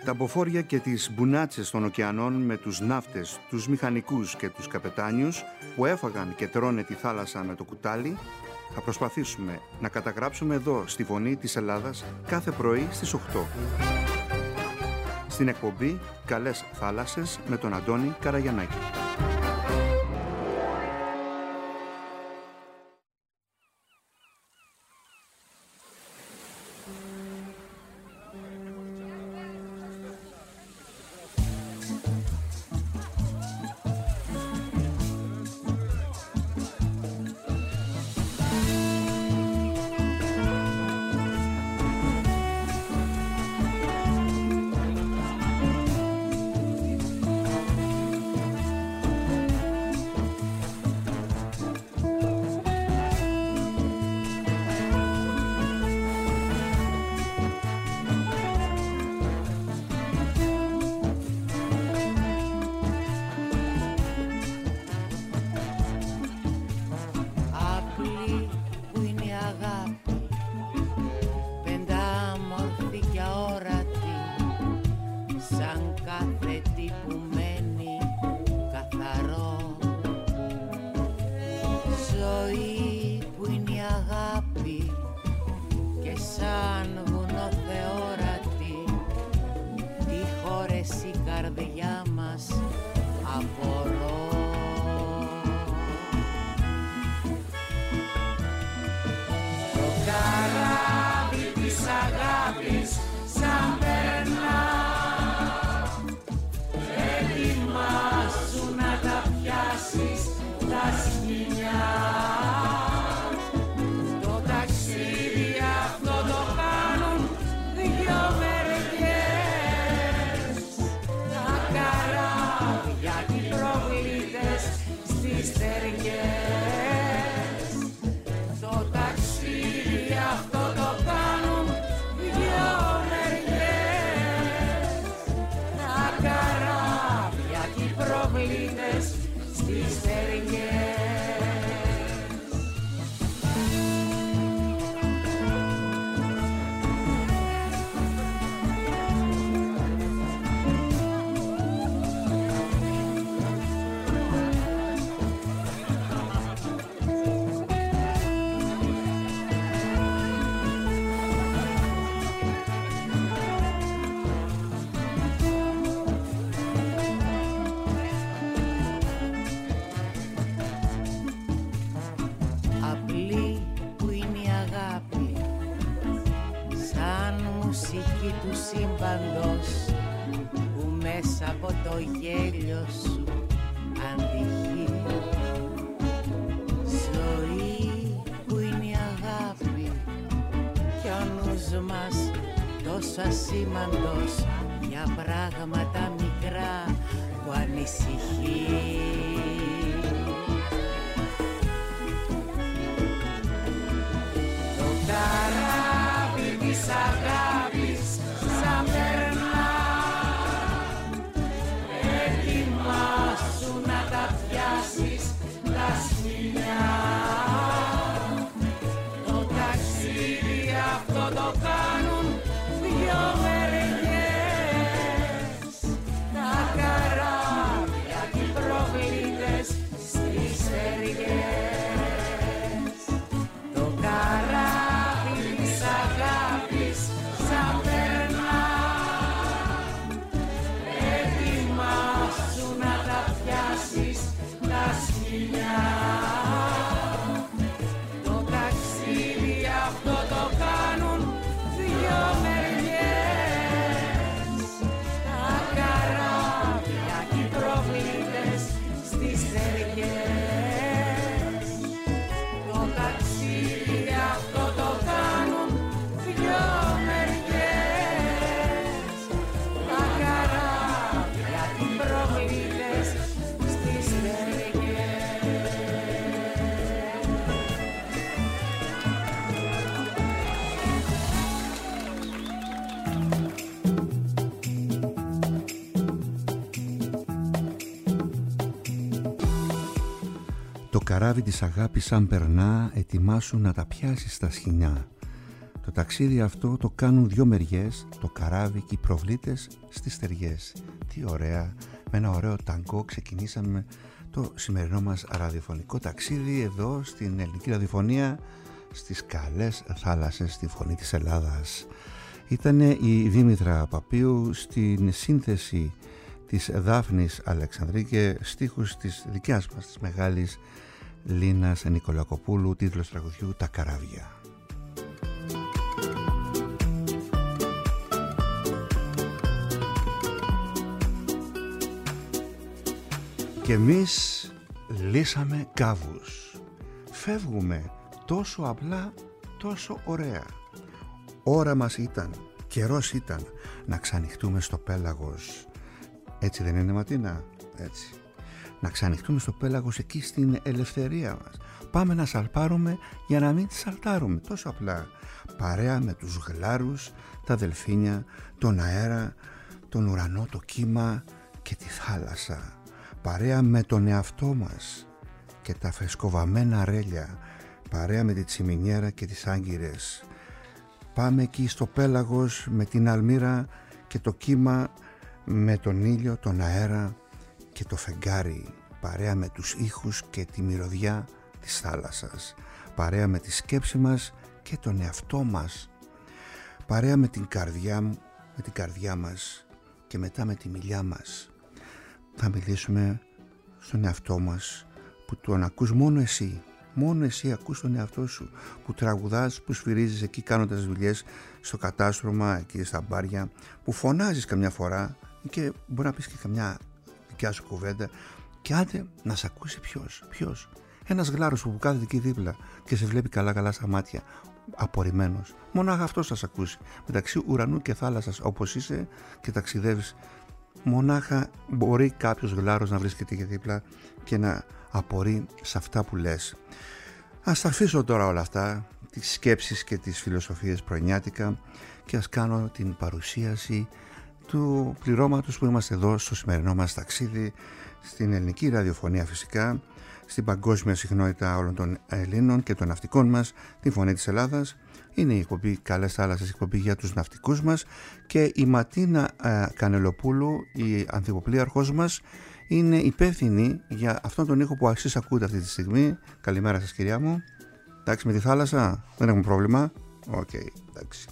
Τα μποφόρια και τις μπουνάτσες των ωκεανών με τους ναύτες, τους μηχανικούς και τους καπετάνιους που έφαγαν και τρώνε τη θάλασσα με το κουτάλι, θα προσπαθήσουμε να καταγράψουμε εδώ στη Φωνή της Ελλάδας κάθε πρωί στις 8. Στην εκπομπή «Καλές θάλασσες» με τον Αντώνη Καραγιαννάκη. Ασήμαντος για πράγματα μικρά που ανησυχεί. Το καράβι της αγάπης σαν περνά, ετοιμάσου να τα πιάσεις τα σκοινιά. Το ταξίδι αυτό το κάνουν δυο μεριές, τα καράβια και οι προβλήτες στις στεριές. Το καράβι της αγάπης σαν περνά, ετοιμάσου να τα πιάσεις τα σκοινιά. Το ταξίδι αυτό το κάνουν δυο μεριές, τα καράβια και οι προβλήτες στις στεριές. Το ταξίδι αυτό το κάνουν δυο μεριές, τα καράβια και οι προβλήτες στις στεριές. Το καράβι της αγάπης σαν περνά, ετοιμάσου να τα πιάσεις στα σκοινιά. Το ταξίδι αυτό το κάνουν δύο μεριές, το καράβι και οι προβλήτες στις στεριές. Τι ωραία, με ένα ωραίο ταγκό ξεκινήσαμε το σημερινό μας ραδιοφωνικό ταξίδι εδώ στην ελληνική ραδιοφωνία, στις καλές θάλασσες, στη φωνή της Ελλάδας. Ήτανε η Δήμητρα Παπίου στην σύνθεση της Δάφνης Αλεξανδρή και στίχους της δικιάς μας, της μεγάλης Λίνας Νικολακοπούλου, τίτλος τραγουδιού «Τα καράβια». Και εμείς λύσαμε κάβους. Φεύγουμε τόσο απλά, τόσο ωραία. Ώρα μας ήταν, καιρός ήταν να ξανοιχτούμε στο πέλαγος. Έτσι δεν είναι, Ματίνα? Έτσι. Να ξανοιχτούμε στο πέλαγος, εκεί στην ελευθερία μας. Πάμε να σαλπάρουμε για να μην σαλτάρουμε. Τόσο απλά. Παρέα με τους γλάρους, τα δελφίνια, τον αέρα, τον ουρανό, το κύμα και τη θάλασσα. Παρέα με τον εαυτό μας και τα φρεσκοβαμμένα ρέλια. Παρέα με τη τσιμινιέρα και τις άγκυρες. Πάμε εκεί στο πέλαγος με την αλμύρα και το κύμα, με τον ήλιο, τον αέρα και το φεγγάρι. Παρέα με τους ήχους και τη μυρωδιά της θάλασσας. Παρέα με τη σκέψη μας και τον εαυτό μας. Παρέα με την καρδιά μας και μετά με τη μιλιά μας. Θα μιλήσουμε στον εαυτό μας που τον ακούς μόνο εσύ. Μόνο εσύ ακούς τον εαυτό σου, που τραγουδάς, που σφυρίζεις εκεί κάνοντας δουλειές στο κατάστρωμα, εκεί στα μπάρια, που φωνάζεις καμιά φορά και μπορεί να πεις και καμιά δικιά σου κουβέντα και άντε να σε ακούσει ποιος. Ένας γλάρος που κάθεται εκεί δίπλα και σε βλέπει καλά στα μάτια, απορριμμένος. Μονάχα αυτός θα σε ακούσει. Μεταξύ ουρανού και θάλασσας όπως είσαι και ταξιδεύεις, μονάχα μπορεί κάποιος γλάρος να βρίσκεται εκεί δίπλα και να απορεί σε αυτά που λες. Ας τα αφήσω τώρα όλα αυτά, τις σκέψεις και τις φιλοσοφίες πρωινιάτικα, και ας κάνω την παρουσίαση του πληρώματος που είμαστε εδώ στο σημερινό μας ταξίδι στην ελληνική ραδιοφωνία, φυσικά στην παγκόσμια συχνότητα όλων των Ελλήνων και των ναυτικών μας, τη φωνή της Ελλάδας. Είναι η εκπομπή Καλές Θάλασσες, η εκπομπή για τους ναυτικούς μας, και η Ματίνα Κανελοπούλου, η ανθυποπλοίαρχός μας, είναι υπεύθυνη για αυτόν τον ήχο που εσείς ακούτε αυτή τη στιγμή. Καλημέρα σας, κυρία μου. Εντάξει με τη θάλασσα, δεν έχουμε πρόβλημα? Οκ, εντάξει.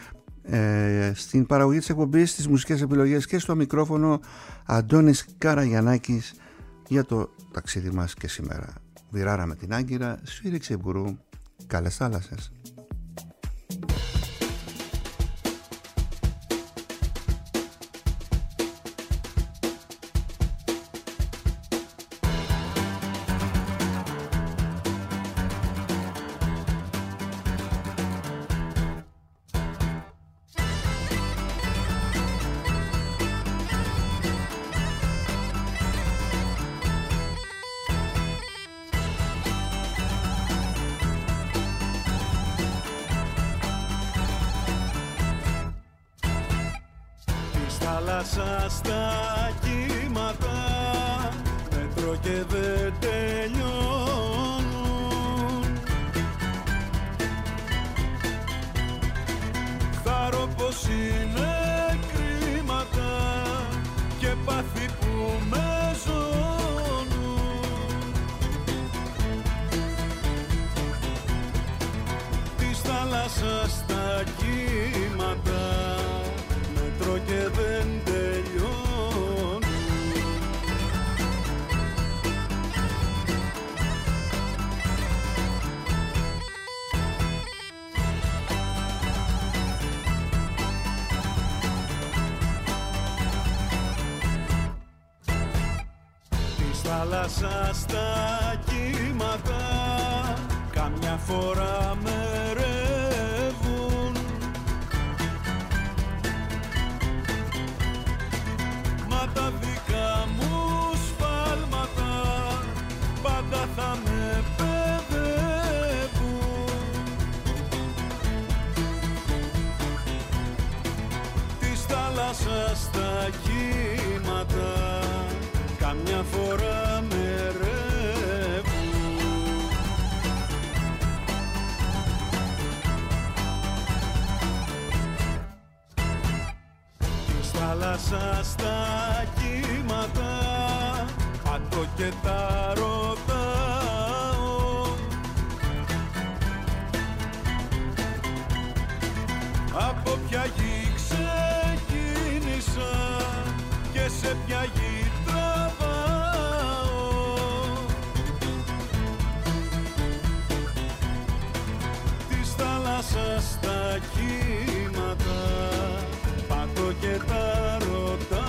Στην παραγωγή της εκπομπής, στις μουσικές επιλογές και στο μικρόφωνο, Αντώνης Καραγιαννάκης για το ταξίδι μας και σήμερα. Βιράρα με την Άγκυρα, σφύριξε μπουρού. Καλές θάλασσες. Θάλασσα στα κύματα, μέτρο και δεν τελειώνουν. Θάρω πως είναι κρίματα και πάθη που με ζώνουν. Της θάλασσας στα κύματα, μέτρο και δεν τελειώνουν. Της θάλασσας στα κύματα, καμιά φορά με ρεύουν. Μα τα δικά μου σφάλματα πάντα θα με παιδεύουν. Της θάλασσας στα κύματα, καμιά φορά με ρεύουν. θάλασσα στα κύματα, πατώ και τα ρωτάω. Από ποια γη ξεκίνησα και σε ποια γη τραβάω. Της θάλασσας στα κύματα, πατώ και τα ρωτάω.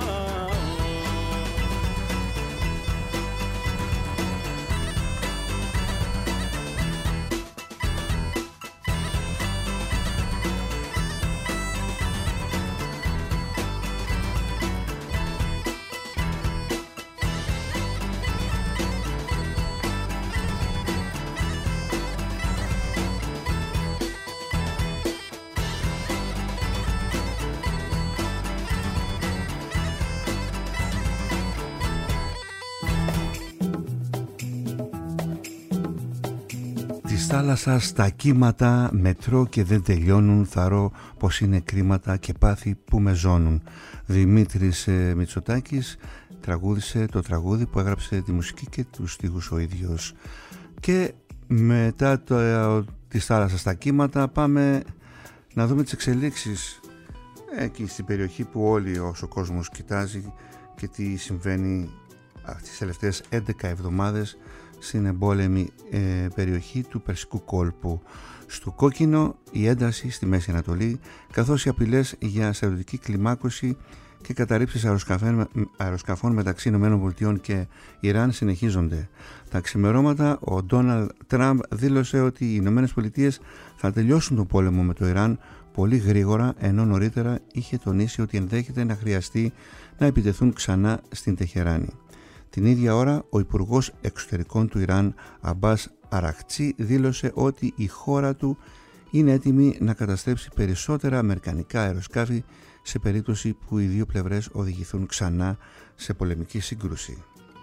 Της θάλασσας στα κύματα, μετρώ και δεν τελειώνουν, θαρώ πως είναι κρίματα και πάθη που με ζώνουν. Δημήτρης Μητσοτάκης τραγούδισε το τραγούδι που έγραψε τη μουσική και τους στίχους ο ίδιος. Και μετά της θάλασσας στα κύματα πάμε να δούμε τις εξελίξεις εκεί στην περιοχή που όλοι όσο κόσμος κοιτάζει και τι συμβαίνει τις τελευταίες 11 εβδομάδες στην εμπόλεμη περιοχή του Περσικού κόλπου. Στο κόκκινο η ένταση στη Μέση Ανατολή, καθώς οι απειλές για στρατιωτική κλιμάκωση και καταρρήψεις αεροσκαφών μεταξύ ΗΠΑ και Ιράν συνεχίζονται. Τα ξημερώματα ο Ντόναλντ Τραμπ δήλωσε ότι οι ΗΠΑ θα τελειώσουν τον πόλεμο με το Ιράν πολύ γρήγορα, ενώ νωρίτερα είχε τονίσει ότι ενδέχεται να χρειαστεί να επιτεθούν ξανά στην Τεχεράνη. Την ίδια ώρα, ο Υπουργός Εξωτερικών του Ιράν, Αμπάς Αραχτσί, δήλωσε ότι η χώρα του είναι έτοιμη να καταστρέψει περισσότερα αμερικανικά αεροσκάφη σε περίπτωση που οι δύο πλευρές οδηγηθούν ξανά σε πολεμική σύγκρουση.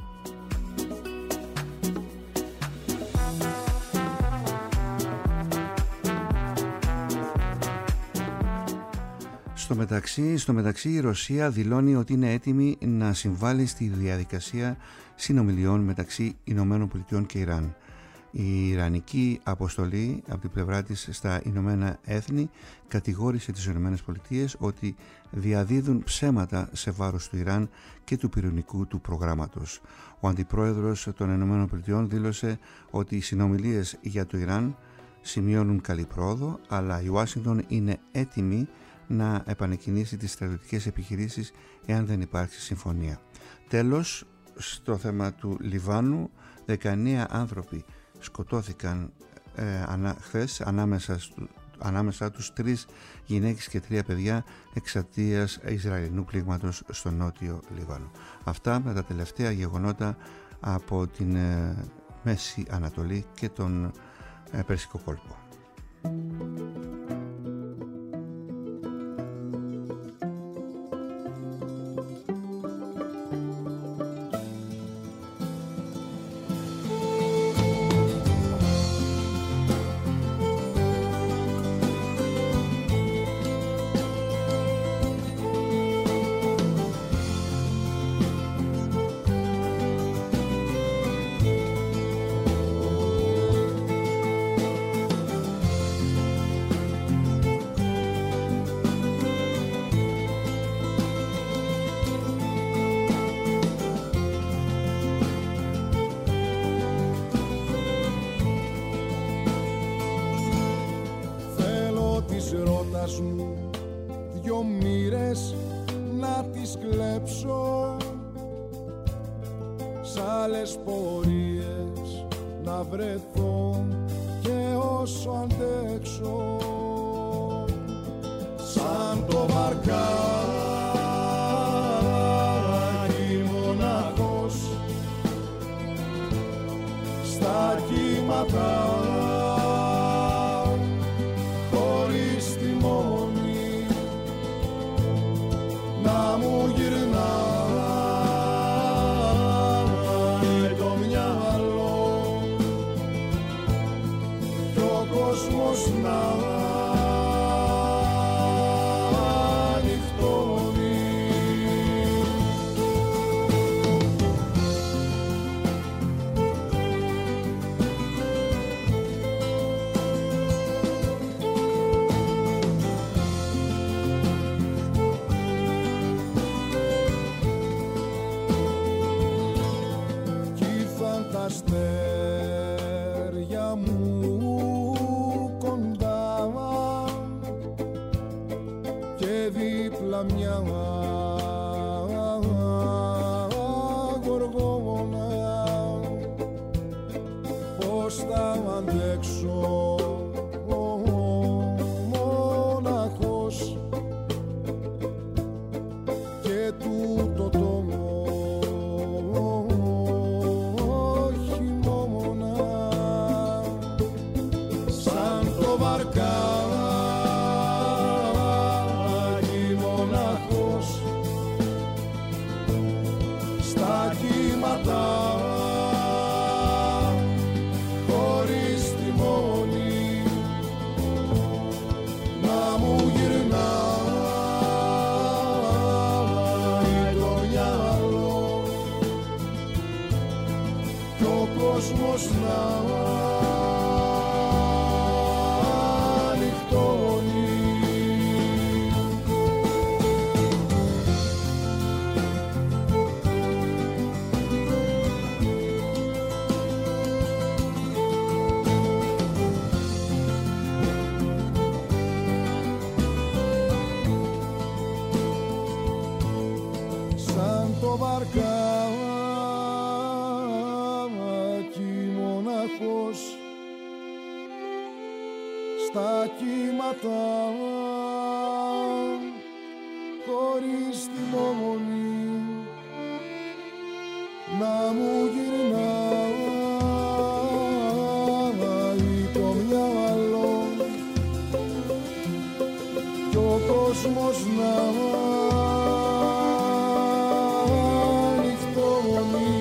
Στο μεταξύ η Ρωσία δηλώνει ότι είναι έτοιμη να συμβάλλει στη διαδικασία συνομιλιών μεταξύ Ηνωμένων Πολιτειών και Ιράν. Η Ιρανική αποστολή από την πλευρά της στα Ηνωμένα Έθνη κατηγόρησε τις Ηνωμένες Πολιτείες ότι διαδίδουν ψέματα σε βάρος του Ιράν και του πυρηνικού του προγράμματος. Ο αντιπρόεδρος των Ηνωμένων Πολιτειών δήλωσε ότι οι συνομιλίες για το Ιράν σημειώνουν καλή πρόοδο, αλλά η Ουάσιγκτον είναι έτοιμη να επανεκκινήσει τις στρατιωτικές επιχειρήσεις εάν δεν υπάρξει συμφωνία. Τέλος, στο θέμα του Λιβάνου, 19 άνθρωποι σκοτώθηκαν χθες, ανάμεσα τους 3 γυναίκες και 3 παιδιά εξαιτίας Ισραηλινού πλήγματος στο νότιο Λίβανο. Αυτά με τα τελευταία γεγονότα από την Μέση Ανατολή και τον Περσικό κόλπο. δυο μοίρες να τις κλέψω, σ' άλλες πορείες να βρεθώ και όσο αντέξω, σαν το βαρκάκι μοναχός στα κύματα. Να ανοιχτώνει και δίπλα μια γοργόνα. Πώς θα αντέξω μοναχός και τούτο το χειμώνα, σαν το βαρκάκι μοναχός στα κύματα χωρίς τιμόνι, να μου γυρνάει το μυαλό κι ο κόσμος να ανοιχτώνει. Σαν το βαρκάκι μοναχός στα κύματα χωρίς τιμόνι, να μου γυρνάει το μυαλό κι ο κόσμος να ανοιχτώνει.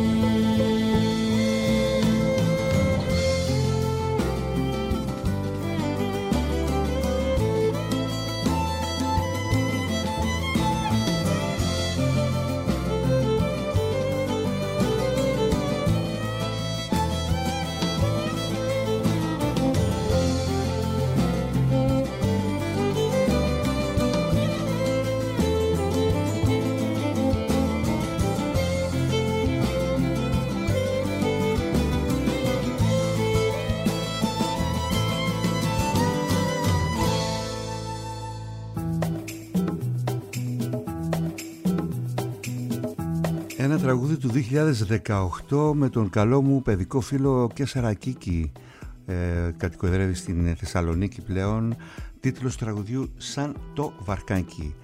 Ένα τραγούδι του 2018 με τον καλό μου παιδικό φίλο Κέσσαρα Κίκη, κατοικοδρεύει στην Θεσσαλονίκη πλέον. Τίτλος του τραγουδιού «Σαν το βαρκάκι».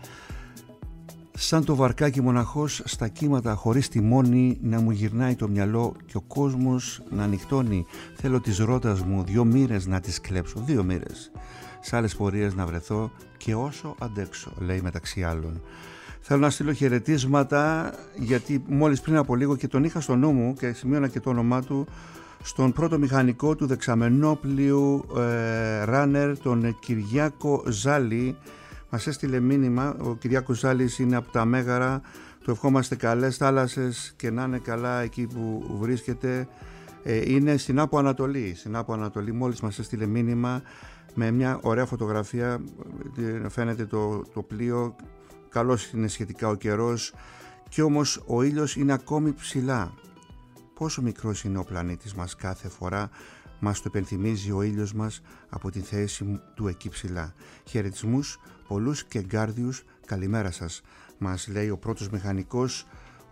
Σαν το βαρκάκι μοναχός στα κύματα χωρίς τιμόνι, να μου γυρνάει το μυαλό και ο κόσμος να ανοιχτώνει. Θέλω της ρότας μου 2 μοίρες να τις κλέψω, 2 μοίρες. Σ' άλλες πορείες να βρεθώ και όσο αντέξω, λέει μεταξύ άλλων. Θέλω να στείλω χαιρετίσματα, γιατί μόλις πριν από λίγο και τον είχα στο νου μου και σημείωνα και το όνομά του, στον πρώτο μηχανικό του δεξαμενόπλιου ράνερ, τον Κυριάκο Ζάλη. Μας έστειλε μήνυμα. Ο Κυριάκος Ζάλης είναι από τα Μέγαρα. Του ευχόμαστε καλές θάλασσες και να είναι καλά εκεί που βρίσκεται. Είναι στην Άπο Ανατολή. Στην Άπο Ανατολή μόλις μας έστειλε μήνυμα με μια ωραία φωτογραφία. Φαίνεται το πλοίο. Καλός είναι σχετικά ο καιρός και όμως ο ήλιος είναι ακόμη ψηλά. Πόσο μικρός είναι ο πλανήτης μας, κάθε φορά μας το επενθυμίζει ο ήλιος μας από τη θέση του εκεί ψηλά. Χαιρετισμούς πολλούς και εγκάρδιους, καλημέρα σας, μας λέει ο πρώτος μηχανικός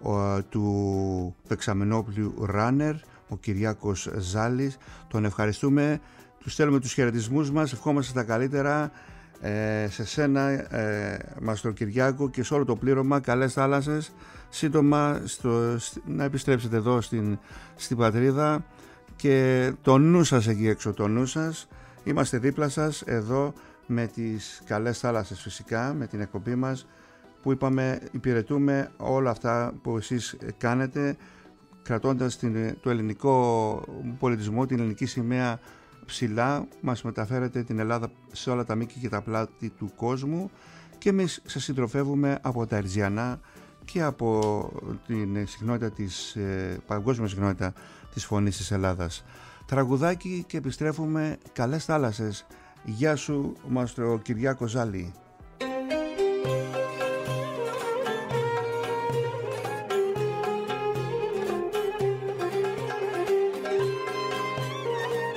του δεξαμενόπλιου Ράνερ, ο Κυριάκος Ζάλης. Τον ευχαριστούμε, του στέλνουμε τους χαιρετισμούς μας, ευχόμαστε τα καλύτερα σε σένα, μας τον Κυριάκο, και σε όλο το πλήρωμα. Καλές θάλασσες, σύντομα να επιστρέψετε εδώ στην πατρίδα, και το νου σας εκεί έξω, το νου σας. Είμαστε δίπλα σας εδώ με τις καλές θάλασσες, φυσικά με την εκπομπή μας που είπαμε υπηρετούμε όλα αυτά που εσείς κάνετε, κρατώντας το ελληνικό πολιτισμό, την ελληνική σημαία ψηλά. Μας μεταφέρετε την Ελλάδα σε όλα τα μήκη και τα πλάτη του κόσμου, και εμείς σας συντροφεύουμε από τα Ερζιανά και από την συχνότητα παγκόσμια συχνότητα της φωνής της Ελλάδας. Τραγουδάκι και επιστρέφουμε. Καλές θάλασσες. Γεια σου, Μάστρο Κυριάκο Ζάλη.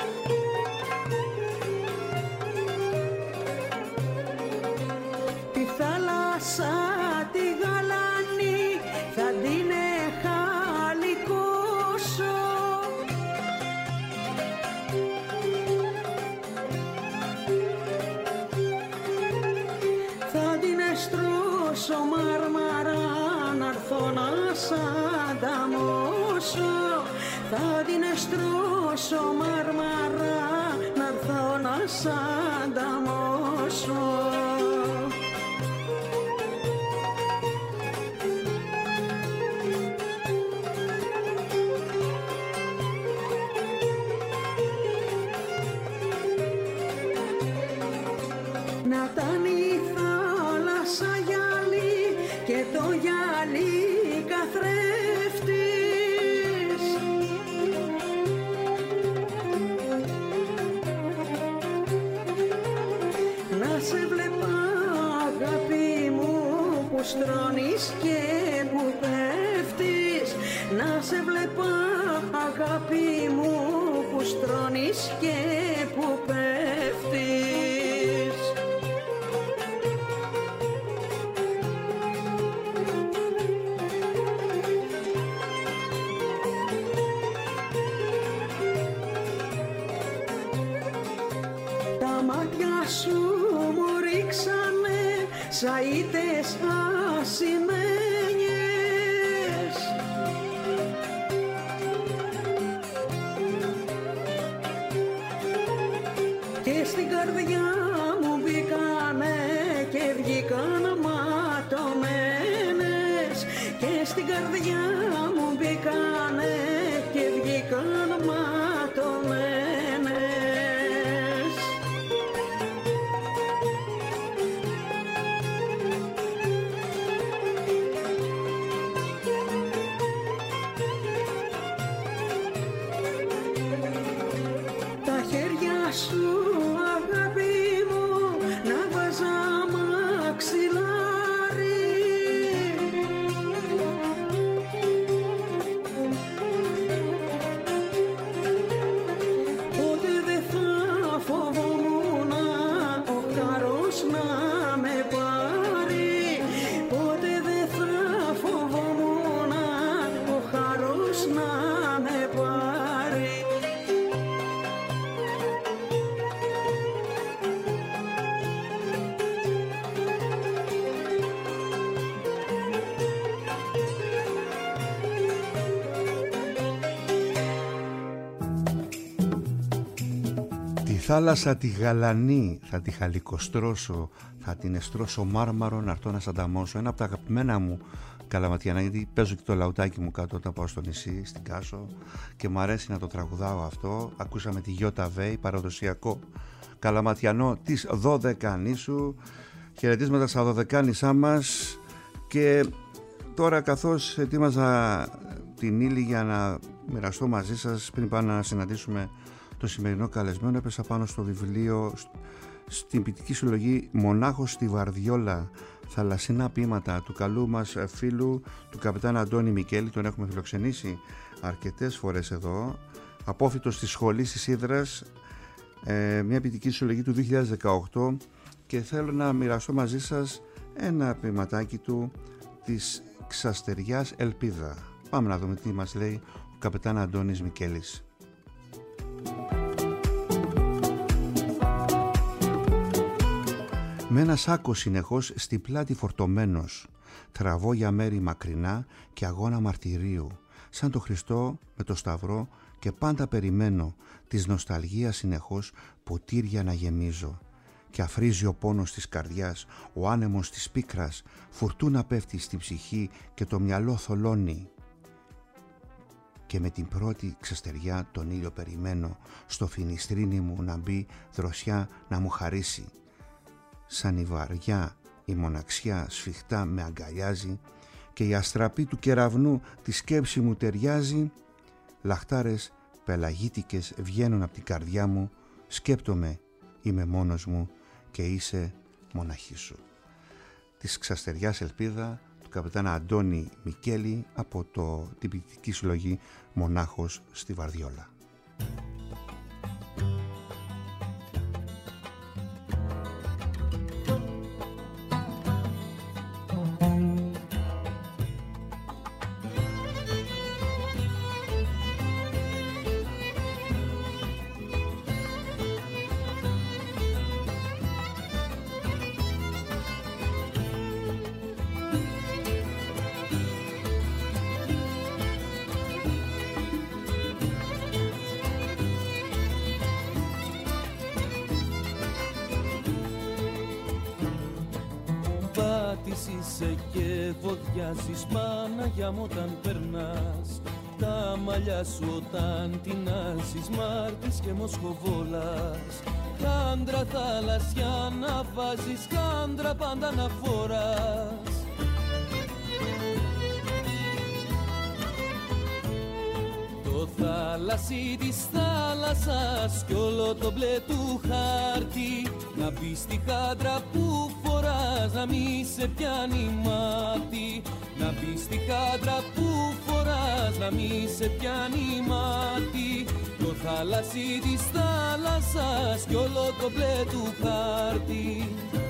Τη σαν τη γαλανή θα την εχαλικώσω. Θα την εστρώσω μάρμαρα να'ρθώ να σ' ανταμώσω. Θα την εστρώσω μάρμαρα να'ρθώ να σ' ανταμώσω. Να ήταν η θάλασσα γυαλί και το γυαλί καθρέφτης. Να σε βλέπα αγάπη μου που στρώνεις και που πέφτεις. Να σε βλέπα αγάπη μου που στρώνεις και που πέφτεις. Τα μάτια σου μου ρίξανε σαΐτες ασημένιες. Και στην καρδιά μου μπήκανε και βγήκαν ματωμένες. Και στην καρδιά μου μπήκανε και βγήκαν ματωμένες. Τα χέρια σου αγάπη μου να βάζα μαξιλάρι. Ποτέ δεν θα φοβόμουν ο χαρός να με πάρει. Ποτέ δεν θα φοβόμουν ο χαρός να με πάρει. Τη θάλασσα τη γαλανή θα τη χαλικοστρώσω, θα την εστρώσω μάρμαρο να έρθω να σ' ανταμώσω. Ένα από τα αγαπημένα μου καλαματιανά, γιατί παίζω και το λαουτάκι μου κάτω όταν πάω στο νησί, στην Κάσο, και μου αρέσει να το τραγουδάω αυτό. Ακούσαμε τη Γιώτα Βέη, παραδοσιακό καλαματιανό της Δωδεκανήσου. Χαιρετίσματα στα Δωδεκάνησά μας. Και τώρα, καθώς ετοίμαζα την ύλη για να μοιραστώ μαζί σας πριν πάω να συναντήσουμε το σημερινό καλεσμένο, έπεσα πάνω στο βιβλίο, στην ποιητική συλλογή «Μονάχος στη Βαρδιόλα», θαλασσινά ποίηματα του καλού μας φίλου, του καπετάν Αντώνη Μικέλη. Τον έχουμε φιλοξενήσει αρκετές φορές εδώ, απόφοιτος της σχολής της Ύδρας, μια ποιητική συλλογή του 2018, και θέλω να μοιραστώ μαζί σας ένα ποιηματάκι του, της Ξαστεριάς Ελπίδα. Πάμε να δούμε τι μας λέει ο καπετάν Αντώνης Μικέλης. Με ένα σάκο συνεχώς στη πλάτη φορτωμένος, τραβώ για μέρη μακρινά και αγώνα μαρτυρίου, σαν το Χριστό με το Σταυρό, και πάντα περιμένω της νοσταλγίας συνεχώς ποτήρια να γεμίζω. Και αφρίζει ο πόνος της καρδιάς, ο άνεμος της πίκρας, φουρτούνα πέφτει στη ψυχή και το μυαλό θολώνει. Και με την πρώτη ξεστεριά τον ήλιο περιμένω, στο φινιστρίνι μου να μπει δροσιά να μου χαρίσει. Σαν η βαριά η μοναξιά σφιχτά με αγκαλιάζει, και η αστραπή του κεραυνού τη σκέψη μου ταιριάζει. Λαχτάρες πελαγίτικες βγαίνουν από την καρδιά μου, σκέπτομαι, είμαι μόνος μου και είσαι μοναχή σου. Της Ξαστεριάς Ελπίδα, του καπετάνα Αντώνη Μικέλη, από την ποιητική συλλογή «Μονάχος στη Βαρδιόλα». Ναύτης είσαι και βοδιάζεις, Παναγιά μου, όταν περνάς. Τα μαλλιά σου όταν τεινάζεις, Μάρτης και Μοσχοβόλας. Χάντρα θάλασσια να βάζεις, χάντρα πάντα να φοράς. Το θάλασσι της θάλασσας κι όλο το μπλε του χάρτη, να μπει στη χάντρα που φοράς, να μη σε πιάνει μάτι. Να μπει στη χάντρα που φοράς, να μη σε πιάνει μάτι. Το θάλασσι της θάλασσας κι όλο το μπλε του χάρτη.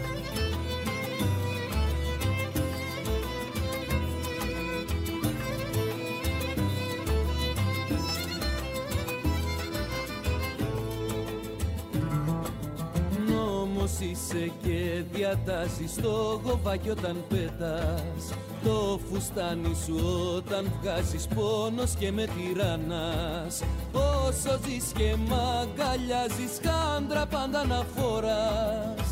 Είσαι και διατάσεις το γοβάκι όταν πέτας, το φουστάνι σου όταν βγάζεις, πόνος και με τυράννας. Όσο ζεις και μ' αγκαλιάζεις, χάντρα πάντα να φοράς.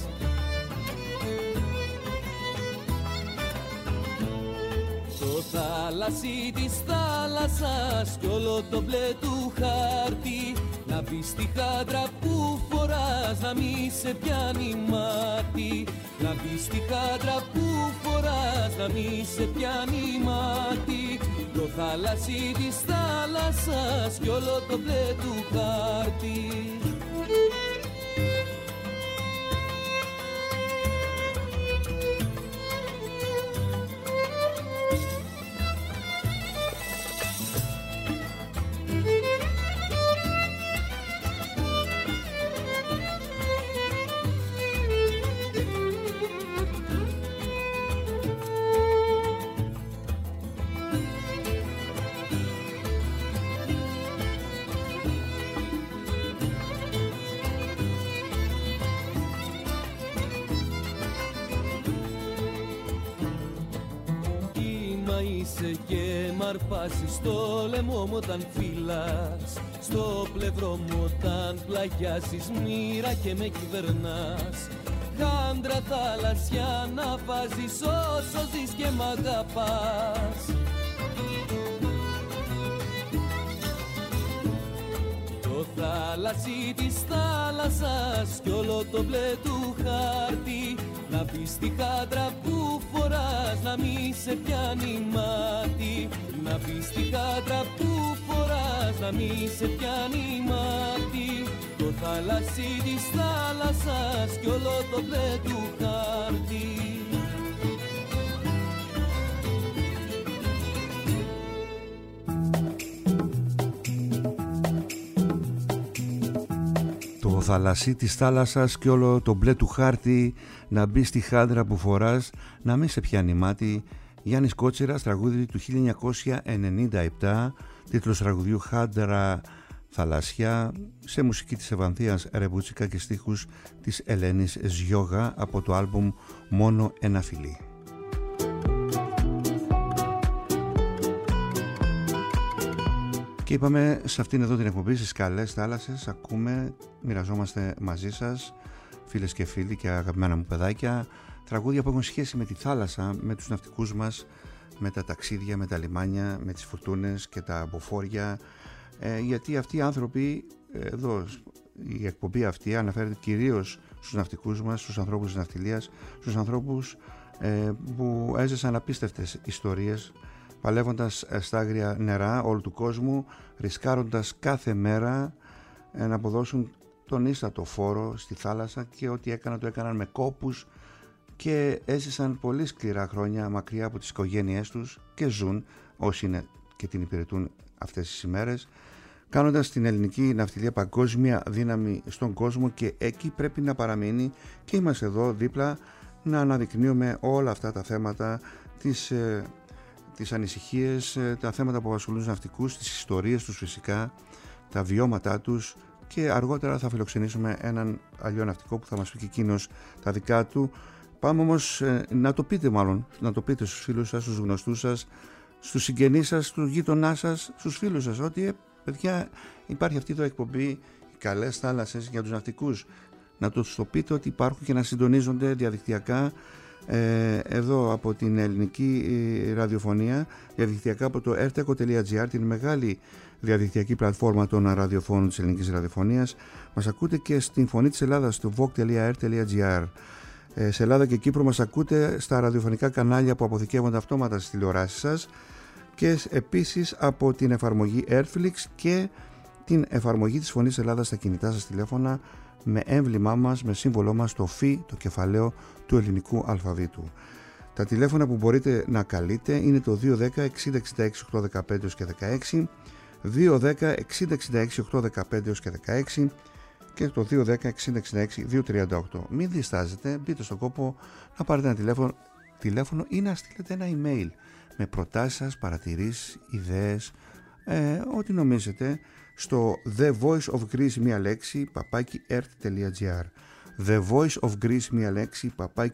Το θάλασσι της θάλασσας κι όλο το μπλε του χάρτη, να μπει στη χάντρα που φοράς, να μη σε πιάνει μάτι. Να μπει στη χάντρα που φοράς, να μη σε πιάνει μάτι. Το θάλασσι της θάλασσας κι όλο το μπλε του χάρτη. Και μ' αρπάσεις το λαιμό μου όταν φύλας, στο πλευρό μου όταν πλαγιάζεις, μοίρα και με κυβερνάς. Χάντρα θάλασσια να βάζεις, όσο ζεις και μ' αγαπάς. Το θάλασσι της θάλασσας κι όλο το μπλε του χάρτη, να μπει στη χάντρα που φοράς, να μη σε πιάνει μάτι. Να μπει στη χάντρα που φοράς, να μη σε πιάνει μάτι. Το θάλασσι της θάλασσας κι όλο το μπλε του χάρτη. Το θαλασσί της θάλασσας και όλο το μπλε του χάρτη, να μπει στη χάντρα που φοράς, να μην σε πιάνει μάτι. Γιάννης Κότσιρας, τραγούδι του 1997, τίτλος τραγουδιού Χάντρα Θαλασσιά, σε μουσική της Ευανθίας Ρεβούτσικα και στίχους της Ελένης Ζιόγα από το άλμπουμ Μόνο ένα φιλί. Και είπαμε σε αυτήν εδώ την εκπομπή, στις καλές θάλασσες, ακούμε, μοιραζόμαστε μαζί σας, φίλες και φίλοι και αγαπημένα μου παιδάκια, τραγούδια που έχουν σχέση με τη θάλασσα, με τους ναυτικούς μας, με τα ταξίδια, με τα λιμάνια, με τις φουρτούνες και τα μποφόρια, γιατί αυτοί οι άνθρωποι, εδώ η εκπομπή αυτή αναφέρεται κυρίως στους ναυτικούς μας, στους ανθρώπους της ναυτιλίας, στους ανθρώπους που έζησαν απίστευτες ιστορίες, παλεύοντας στα άγρια νερά όλου του κόσμου, ρισκάροντας κάθε μέρα να αποδώσουν τον ίστατο φόρο στη θάλασσα, και ό,τι έκαναν το έκαναν με κόπους και έζησαν πολύ σκληρά χρόνια μακριά από τις οικογένειές τους και ζουν, όσοι είναι και την υπηρετούν αυτές τις ημέρες, κάνοντας την ελληνική ναυτιλία παγκόσμια δύναμη στον κόσμο, και εκεί πρέπει να παραμείνει, και είμαστε εδώ δίπλα να αναδεικνύουμε όλα αυτά τα θέματα, τις ανησυχίες, τα θέματα που απασχολούν τους ναυτικούς, τις ιστορίες τους φυσικά, τα βιώματά τους, και αργότερα θα φιλοξενήσουμε έναν αλλιώ ναυτικό που θα μας πει και εκείνος τα δικά του. Πάμε όμως να το πείτε στους φίλους σας, στους γνωστούς σας, στους συγγενείς σας, στους γείτονάς σας, στους φίλους σας, ότι παιδιά, υπάρχει αυτή εδώ εκπομπή, οι καλές θάλασσες για τους ναυτικούς. Να τους το πείτε ότι υπάρχουν και να συντονίζονται διαδικτυακά εδώ από την ελληνική ραδιοφωνία διαδικτυακά από το erteco.gr, την μεγάλη διαδικτυακή πλατφόρμα των ραδιοφώνων της ελληνικής ραδιοφωνίας. Μας ακούτε και στην Φωνή της Ελλάδας στο vogue.r.gr. Σε Ελλάδα και Κύπρο μας ακούτε στα ραδιοφωνικά κανάλια που αποθηκεύονται αυτόματα στις τηλεοράσεις σας και επίσης από την εφαρμογή Airflix και την εφαρμογή της Φωνής Ελλάδας στα κινητά σας τηλέφωνα με έμβλημά μας, με σύμβολό μας το φι, το κεφαλαίο του ελληνικού αλφαβήτου. Τα τηλέφωνα που μπορείτε να καλείτε είναι το 210 60 66 815 και 16, 210 60 66 815 και 16 και το 210 60 66 238. Μην διστάζετε, μπείτε στον κόπο να πάρετε ένα τηλέφωνο ή να στείλετε ένα email με προτάσεις σας, παρατηρήσεις, ιδέες, ό,τι νομίζετε στο The Voice of Greece μία λέξη @ert.gr. The Voice of Greece μία λέξη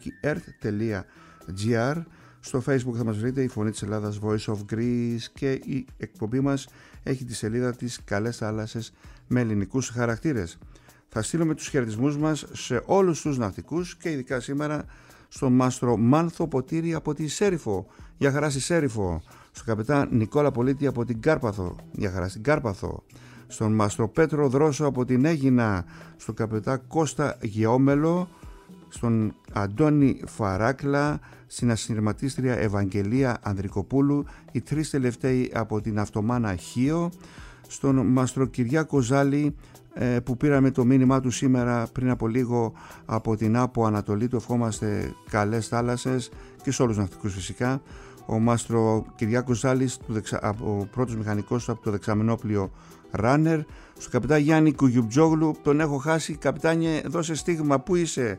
@ert.gr. Στο Facebook θα μας βρείτε η Φωνή της Ελλάδας Voice of Greece και η εκπομπή μας έχει τη σελίδα της Καλές Θάλασσες με ελληνικούς χαρακτήρες. Θα στείλουμε τους χαιρετισμούς μας σε όλους τους ναυτικούς και ειδικά σήμερα στον μάστρο Μάνθο Ποτήρη από τη Σέριφο, για χαρά στη Σέριφο, στον καπετάν Νικόλα Πολίτη από την Κάρπαθο, για χαρά στην Κάρπαθο, στον μάστρο Πέτρο Δρόσο από την Αίγινα, στον καπετάν Κώστα Γεώμελο, στον Αντώνη Φαράκλα, στην ασυρματίστρια Ευαγγελία Ανδρικοπούλου, οι τρεις τελευταίοι από την Αυτομάνα Χίο, στον μάστρο Κυριάκο Ζάλη που πήραμε το μήνυμά του σήμερα πριν από λίγο από την Άπο Ανατολή, του ευχόμαστε καλές θάλασσες και σε όλους τους ναυτικούς φυσικά. Ο μάστρο Κυριάκος Ζάλης, ο πρώτος μηχανικός από το δεξαμενόπλιο Ράνερ, στον καπετάν Γιάννη Κουγιουτζόγλου, τον έχω χάσει, καπιτάνιε δώσε στίγμα, πού είσαι,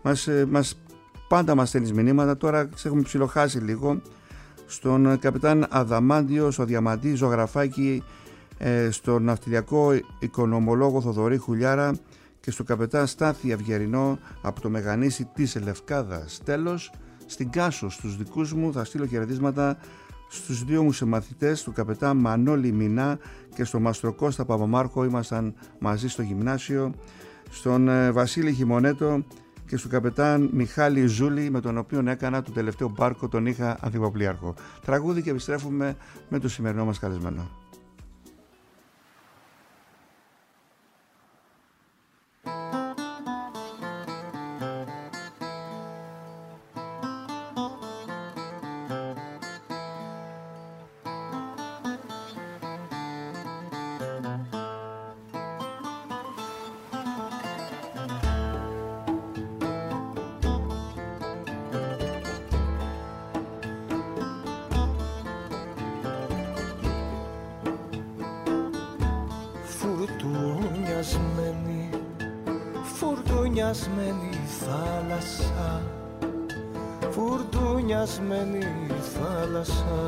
πάντα μας στέλνεις μηνύματα, τώρα σε έχουμε ψιλοχάσει λίγο. Στον καπετάν Αδαμάντιο, στο Διαμαντή Ζωγραφάκη, στον ναυτιλιακό οικονομολόγο Θοδωρή Χουλιάρα και στον καπετάν Στάθη Αυγερινό από το Μεγανήσι της Λευκάδας. Τέλος, στην Κάσο, στους δικούς μου θα στείλω χαιρετίσματα στους δύο μου συμμαθητές, του καπετάν Μανώλη Μινά και στον μάστρο Κώστα Παπαμάρχο, ήμασταν μαζί στο γυμνάσιο, στον Βασίλη Χιμονέτο και στον καπετάν Μιχάλη Ζούλη, με τον οποίο έκανα το τελευταίο μπάρκο, τον είχα ανθιπαπλοίαρχο. Τραγούδι και επιστρέφουμε με το σημερινό μας καλεσμένο. Φουρτουνιασμένη θάλασσα, φουρτουνιασμένη θάλασσα.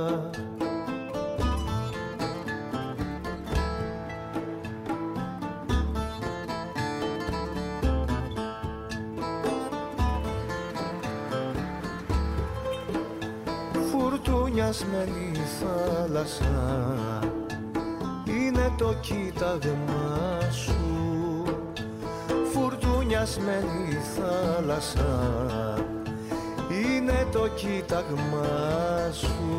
Φουρτουνιασμένη θάλασσα είναι το κοίταγμα σου. Φουρτουνιασμένη θάλασσα είναι το κοίταγμα σου.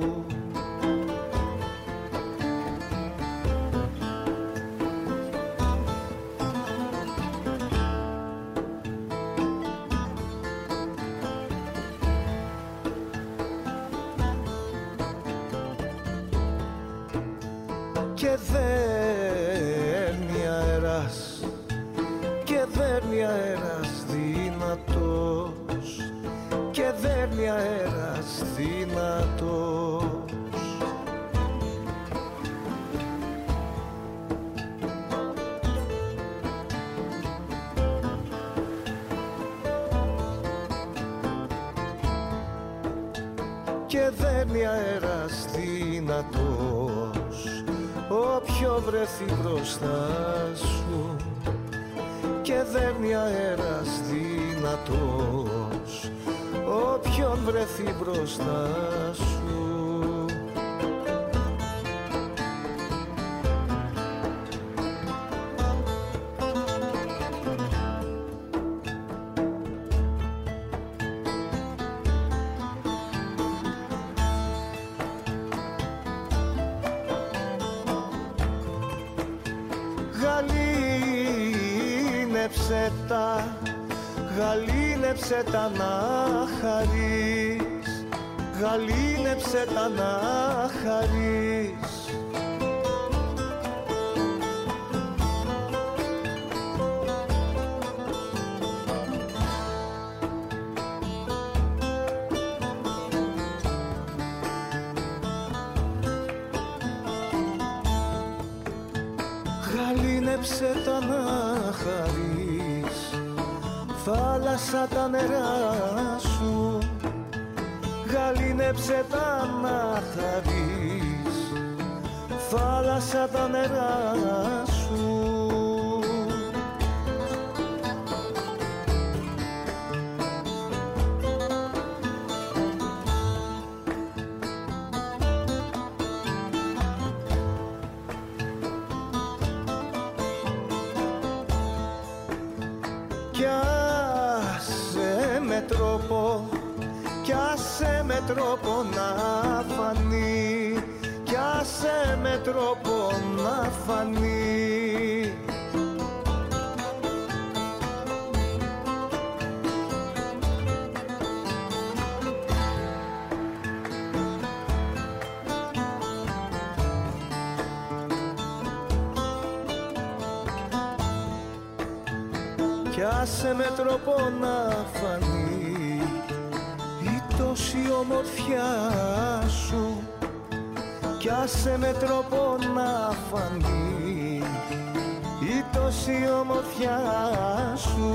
Και δέρνει αέρας, και δέρνει αέρας δυνατός, και δέρνει αέρας δυνατός. Και δέρνει αέρας δυνατός, όποιο βρεθεί μπροστά σου. Και δέρνει αέρας δυνατός, όποιον βρεθεί μπροστά σου. γαλήνεψε τα να χαρείς, γαλήνεψε τα να χαρείς. Γαλήνεψε τα να χαρείς, θάλασσα τα νερά σου. Γαλήνεψε τα να χαρείς, θάλασσα τα νερά σου. Κι άσε με τρόπο να φανεί, κι άσε με τρόπο να φανεί. Κι άσε με τρόπο να φανεί τόση ομορφιά σου, κι άσε με τρόπο να φανεί η τόση ομορφιά σου.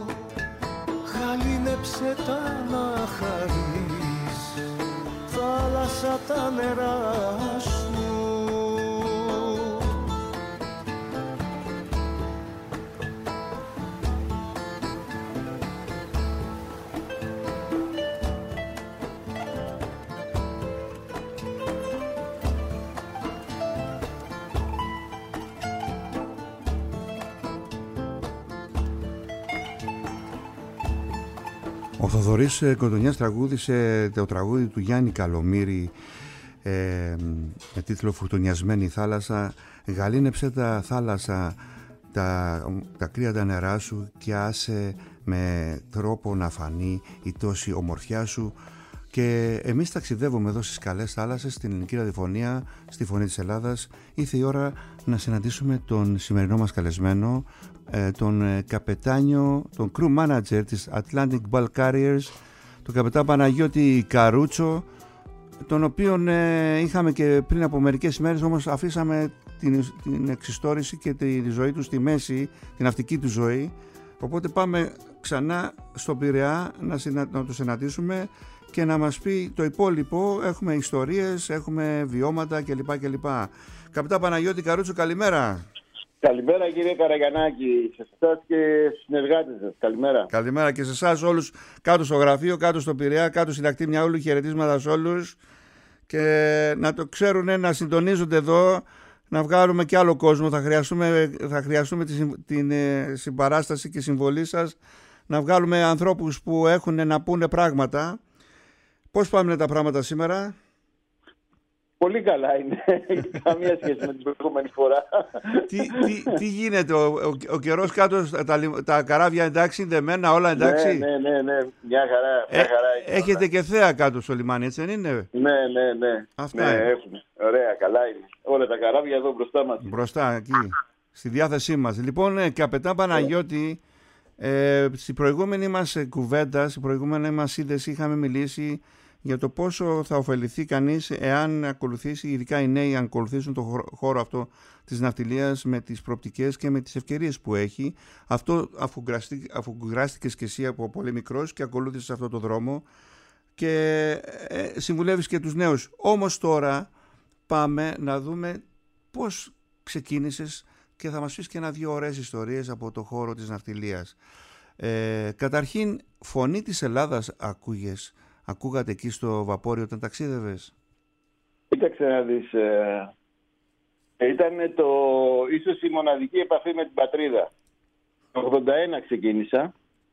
Γαλήνεψε τα να χαρείς, θάλασσα τα νερά σου. Ο Θοδωρής Κοντονιάς τραγούδισε το τραγούδι του Γιάννη Καλομήρη με τίτλο «Φουρτουνιασμένη θάλασσα». Γαλήνεψε τα θάλασσα, τα κρύα τα νερά σου και άσε με τρόπο να φανεί η τόση ομορφιά σου. Και εμείς ταξιδεύουμε εδώ στις καλές θάλασσες, στην ελληνική ραδιοφωνία, στη Φωνή της Ελλάδας. Ήρθε η ώρα να συναντήσουμε τον σημερινό μας καλεσμένο, τον καπετάνιο, τον crew manager της Atlantic Bulk Carriers, τον καπετάν Παναγιώτη Καρούτσο, τον οποίον είχαμε και πριν από μερικές ημέρες, όμως αφήσαμε την εξιστόρηση και τη ζωή του στη μέση, την ναυτική του ζωή. Οπότε πάμε ξανά στο Πειραιά να το συναντήσουμε και να μας πει το υπόλοιπο. Έχουμε ιστορίες, έχουμε βιώματα κλπ. Καπετάν Παναγιώτη Καρούτσο, καλημέρα. Καλημέρα κύριε Καραγιαννάκη, σε εσάς και στους συνεργάτες σας. Καλημέρα. Καλημέρα και σε εσάς όλους κάτω στο γραφείο, κάτω στο Πειραιά, κάτω στην ακτή όλου. Χαιρετίσματα σε όλους. Και να το ξέρουν, να συντονίζονται εδώ, να βγάλουμε και άλλο κόσμο. Θα χρειαστούμε την συμπαράσταση και συμβολή σας, να βγάλουμε ανθρώπους που έχουν να πούνε πράγματα. Πώς πάνε τα πράγματα σήμερα? Πολύ καλά είναι. Καμία σχέση με την προηγούμενη φορά. Τι γίνεται, ο καιρός κάτω, τα καράβια εντάξει, δεμένα, όλα εντάξει? Ναι. Μια χαρά. Έχετε και θέα κάτω στο λιμάνι, έτσι δεν είναι? Ναι. Αυτά είναι. Έχουμε. Ωραία, καλά είναι. Όλα τα καράβια εδώ μπροστά μας. Μπροστά, εκεί, στη διάθεσή μας. Λοιπόν, καπετάν Παναγιώτη, στην προηγούμενη μας κουβέντα, στην προηγούμενη μας σύνδεση είχαμε μιλήσει για το πόσο θα ωφεληθεί κανείς εάν ακολουθήσει, ειδικά οι νέοι, αν ακολουθήσουν το χώρο αυτό της ναυτιλίας με τις προοπτικές και με τις ευκαιρίες που έχει. Αυτό αφού γράστηκες και εσύ από πολύ μικρός και ακολούθησες αυτό το δρόμο και συμβουλεύεις και τους νέους. Όμως τώρα πάμε να δούμε πώς ξεκίνησες και θα μας πεις και ένα-δυο ωραίες ιστορίες από το χώρο της ναυτιλίας. Καταρχήν, Φωνή της Ελλάδας ακούγατε εκεί στο βαπόρι όταν ταξίδευες? Κοίταξε να δεις, ήταν ίσως η μοναδική επαφή με την πατρίδα. Το 81 ξεκίνησα,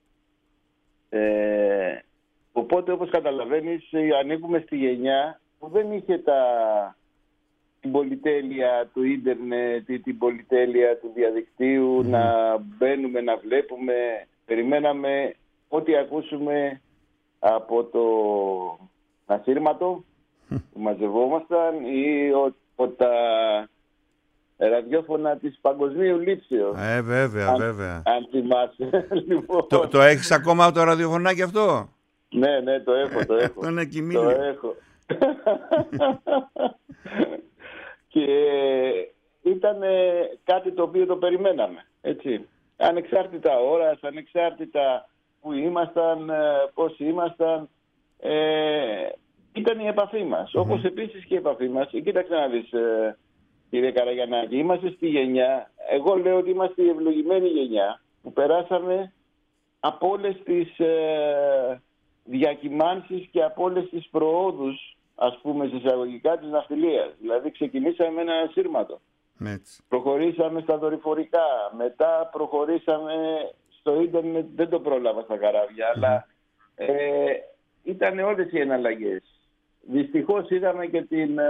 οπότε όπως καταλαβαίνεις ανήκουμε στη γενιά που δεν είχε την πολυτέλεια του ίντερνετ ή την πολυτέλεια του διαδικτύου, να μπαίνουμε, να βλέπουμε. Περιμέναμε ό,τι ακούσουμε από το ασύρματο που μαζευόμασταν ή από τα ραδιόφωνα της παγκοσμίου λήψεως. Βέβαια, βέβαια. Αν θυμάσαι. Λοιπόν. Το έχεις ακόμα το ραδιοφωνάκι αυτό? Ναι, το έχω. Αυτό είναι κοιμήλιο. Το έχω. Και ήταν κάτι το οποίο το περιμέναμε, έτσι. Ανεξάρτητα ώρας, ανεξάρτητα που ήμασταν, πώς ήμασταν, ήταν η επαφή μας. Όπως επίσης και η επαφή μας. Κοίταξε να δεις, κύριε Καραγιαννάκη, είμαστε στη γενιά, εγώ λέω ότι είμαστε η ευλογημένη γενιά που περάσαμε από όλες τις διακυμάνσεις και από όλες τις προόδους, ας πούμε, εισαγωγικά της ναυτιλίας. Δηλαδή ξεκινήσαμε με ένα ασύρματο. Προχωρήσαμε στα δορυφορικά, μετά προχωρήσαμε στο ίντερνετ, δεν το πρόλαβα στα καράβια, αλλά ήταν όλες οι εναλλαγές. Δυστυχώς είδαμε και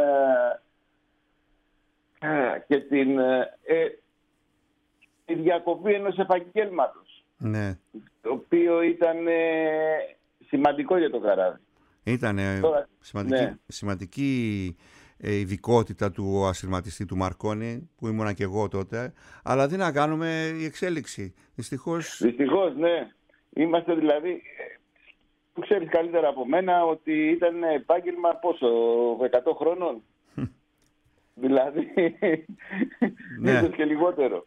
τη διακοπή ενός επαγγέλματος, ναι, το οποίο ήταν σημαντικό για το καράβι. Ήταν σημαντική ειδικότητα του ασυρματιστή του Μαρκόνη, που ήμουνα και εγώ τότε, αλλά τι να κάνουμε, η εξέλιξη. Δυστυχώς, ναι. Είμαστε δηλαδή, που ξέρεις καλύτερα από μένα, ότι ήταν επάγγελμα πόσο, 100 χρόνων. Δηλαδή, ίσως και λιγότερο.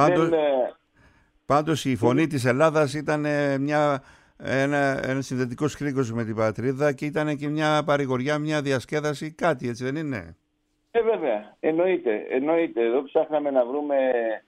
Πάντως η φωνή της Ελλάδας ήταν ένα συνδετικός κρίκος με την πατρίδα και ήταν και μια παρηγοριά, μια διασκέδαση, κάτι, έτσι δεν είναι? Βέβαια, εννοείται. Εδώ ψάχναμε να βρούμε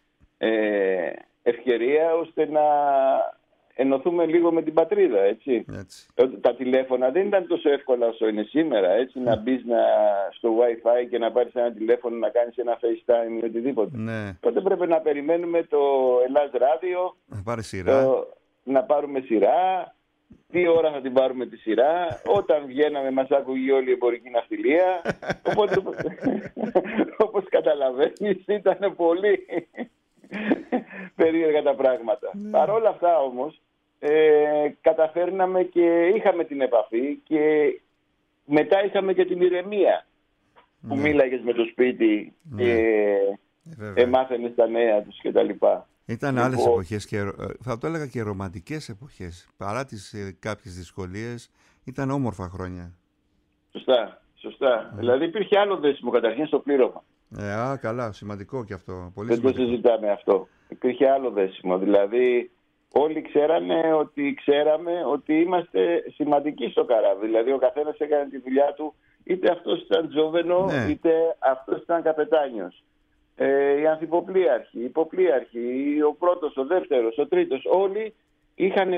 ευκαιρία ώστε να ενωθούμε λίγο με την πατρίδα, έτσι. Τα τηλέφωνα δεν ήταν τόσο εύκολα όσο είναι σήμερα, έτσι, να μπεις στο Wi-Fi και να πάρεις ένα τηλέφωνο, να κάνεις ένα FaceTime ή οτιδήποτε. Ναι. Τότε πρέπει να περιμένουμε το Ελλάς Ράδιο, να πάρουμε σειρά, τι ώρα θα την πάρουμε τη σειρά, όταν βγαίναμε μας άκουγε όλη η εμπορική ναυτιλία, οπότε όπως καταλαβαίνεις ήταν πολύ περίεργα τα πράγματα. Παρ' όλα αυτά όμως καταφέρναμε και είχαμε την επαφή και μετά είχαμε και την ηρεμία που μίλαγες με το σπίτι και μάθαινες τα νέα τους κτλ. Ήταν άλλες εποχές και θα το έλεγα και ρομαντικές εποχές. Παρά τις κάποιες δυσκολίες, ήταν όμορφα χρόνια. Σωστά. Δηλαδή υπήρχε άλλο δέσιμο καταρχήν στο πλήρωμα. Καλά, σημαντικό και αυτό. Πολύ δεν σημαντικό. το συζητάμε αυτό. Υπήρχε άλλο δέσιμο. Δηλαδή όλοι ξέραμε ότι είμαστε σημαντικοί στο καράβι. Δηλαδή ο καθένας έκανε τη δουλειά του. Είτε αυτός ήταν τζόβενο, είτε αυτός ήταν καπετάνιος. Οι ανθυποπλοίαρχοι, οι υποπλοίαρχοι, ο πρώτος, ο δεύτερος, ο τρίτος, όλοι είχαν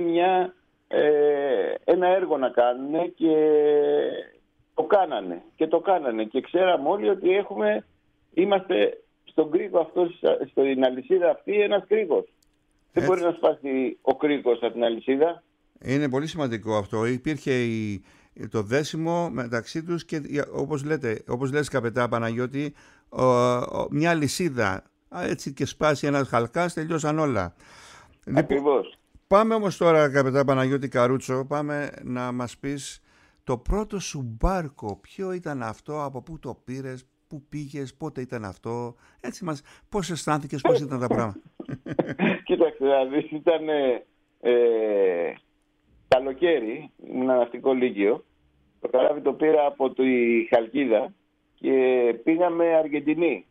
ένα έργο να κάνουν και το κάνανε. Και ξέραμε όλοι ότι είμαστε στον κρίκο αυτό, στην αλυσίδα αυτή, ένας κρίκος. Δεν μπορεί να σπάσει ο κρίκος από την αλυσίδα. Είναι πολύ σημαντικό αυτό. Υπήρχε το δέσιμο μεταξύ τους και όπως λες καπετά Παναγιώτη, μια λυσίδα, έτσι, και σπάσει ένας χαλκάς, τελειώσαν όλα. Ακριβώς. Πάμε όμως τώρα, καπετά Παναγιώτη Καρούτσο, πάμε να μας πεις το πρώτο σου μπάρκο. Ποιο ήταν αυτό, από πού το πήρες, πού πήγες, πότε ήταν αυτό, έτσι, πώς αισθάνθηκες, πώς ήταν τα πράγματα? Κοίταξε, δηλαδή ήταν καλοκαίρι, ήμουν ναυτικό λύκειο. Το καράβι το πήρα από τη Χαλκίδα και πήγαμε Αργεντινή.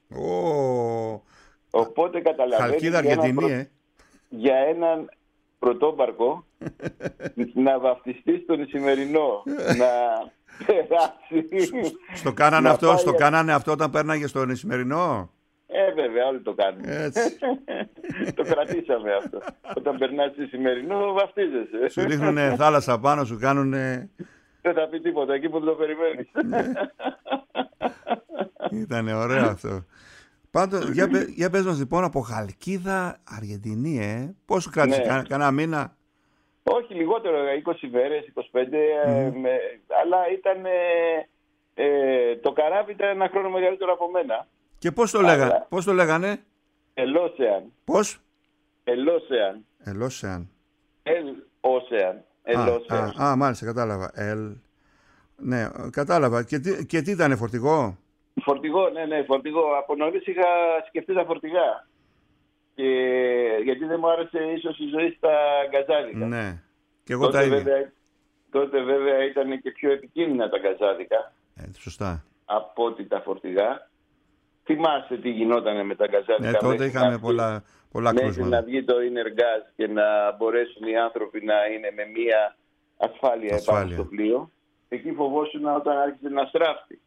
Οπότε καταλαβαίνεις, Χαλκίδα, Αργεντινή, για έναν πρωτόμπαρκο να βαφτιστεί στον Ισημερινό, να περάσει. Στο κάνανε αυτό όταν πέρναγε στον Ισημερινό? Βέβαια, όλοι το κάνουν. Το κρατήσαμε αυτό. Όταν περνάς στη Ισημερινό, βαφτίζεσαι. Σου ρίχνουνε θάλασσα πάνω, σου κάνουνε... Δεν θα πει τίποτα εκεί που το περιμένεις. Ήτανε ωραίο αυτό. Πάντως, για πες μας λοιπόν, από Χαλκίδα, Αργεντινή, πόσο κράτησε, κανένα μήνα? Όχι, λιγότερο, 20 μέρες, 25, αλλά ήταν, το καράβι ήταν ένα χρόνο μεγαλύτερο από μένα. Και πώς το λέγανε? Ελόσεαν. Πώς? Ελόσεαν. Ελόσεαν. Ελόσεαν. Ελώσεως. Μάλιστα, κατάλαβα. Ναι, κατάλαβα. Και τι ήταν, φορτηγό? Φορτηγό, ναι, φορτηγό. Από νωρίς είχα σκεφτεί τα φορτηγά. Γιατί δεν μου άρεσε ίσως η ζωή στα γκαζάδικα. Ναι, και εγώ τα ίδια. Τότε βέβαια ήταν και πιο επικίνδυνα τα γκαζάδικα. Σωστά. Από ότι τα φορτηγά. Θυμάσαι τι γινόταν με τα γκαζάδικα. Τότε είχαμε πολλά κρούσματα. Μέχρι να βγει το Ινεργάζ και να μπορέσουν οι άνθρωποι να είναι με μία ασφάλεια επάνω στο πλοίο. Εκεί φοβόσουν όταν άρχισε να στράφτει.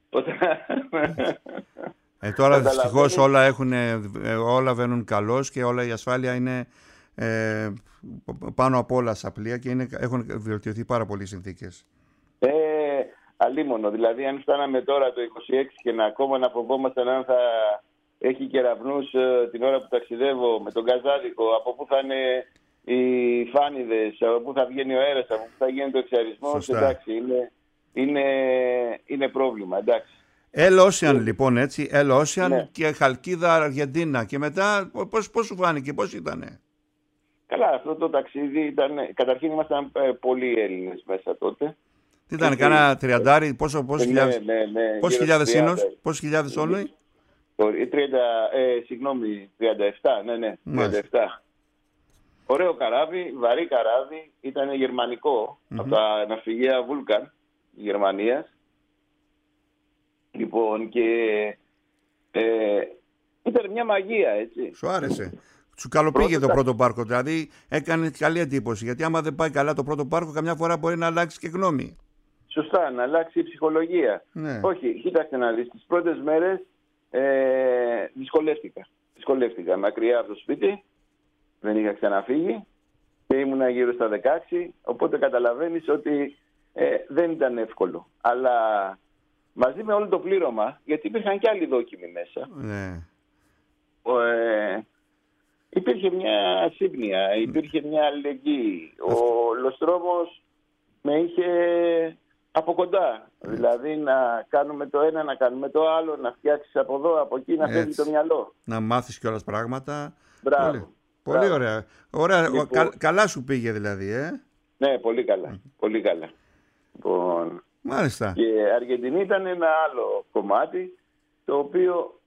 Τώρα δυστυχώς όλα βαίνουν καλώς και όλα η ασφάλεια είναι πάνω από όλα στα πλοία και έχουν βελτιωθεί πάρα πολλοί συνθήκες. Αλίμονο, δηλαδή αν φτάναμε τώρα το 26 και ακόμα να φοβόμασταν αν θα έχει κεραυνούς την ώρα που ταξιδεύω με τον γκαζάδικο, από πού θα είναι οι φάνιδες, από πού θα βγαίνει ο αέρας, από πού θα γίνει το εξαρισμός, εντάξει, είναι πρόβλημα, εντάξει. Ocean λοιπόν, έτσι, Ocean, ναι. Και Χαλκίδα Αργεντίνα. Και μετά πώς σου φάνηκε, πώς ήτανε? Καλά, αυτό το ταξίδι ήταν, καταρχήν ήμασταν πολλοί Έλληνες μέσα τότε. Τι ήταν, κάνα 30, πόσες χιλιάδες όλοι? 37, ναι, 37. Ωραίο καράβι, βαρύ καράβι, ήταν γερμανικό, από τα ναυπηγεία Βούλκαν Γερμανίας. Λοιπόν, και ήταν μια μαγεία, έτσι. Σου άρεσε? Σου καλοπήγε το πρώτο πάρκο, δηλαδή έκανε καλή εντύπωση. Γιατί άμα δεν πάει καλά το πρώτο πάρκο, καμιά φορά μπορεί να αλλάξει και γνώμη. Σωστά, να αλλάξει η ψυχολογία. Ναι. Όχι, κοίταξε να δεις, τις πρώτες μέρες δυσκολεύτηκα μακριά από το σπίτι, δεν είχα ξαναφύγει και ήμουνα γύρω στα 16, οπότε καταλαβαίνεις ότι δεν ήταν εύκολο. Αλλά μαζί με όλο το πλήρωμα, γιατί υπήρχαν και άλλοι δόκιμοι μέσα, ναι. Υπήρχε μια σύμπνοια, υπήρχε μια αλληλεγγύη. Ο Λοστρόμος με είχε από κοντά. Δηλαδή να κάνουμε το ένα, να κάνουμε το άλλο, να φτιάξεις από εδώ, από εκεί, να φεύγει το μυαλό. Να μάθεις κιόλας πράγματα. Μπράβο. Πολύ ωραία. Λοιπόν, καλά σου πήγε δηλαδή, Ναι, πολύ καλά. Πολύ καλά. Λοιπόν, μάλιστα. Και η Αργεντινή ήταν ένα άλλο κομμάτι, το οποίο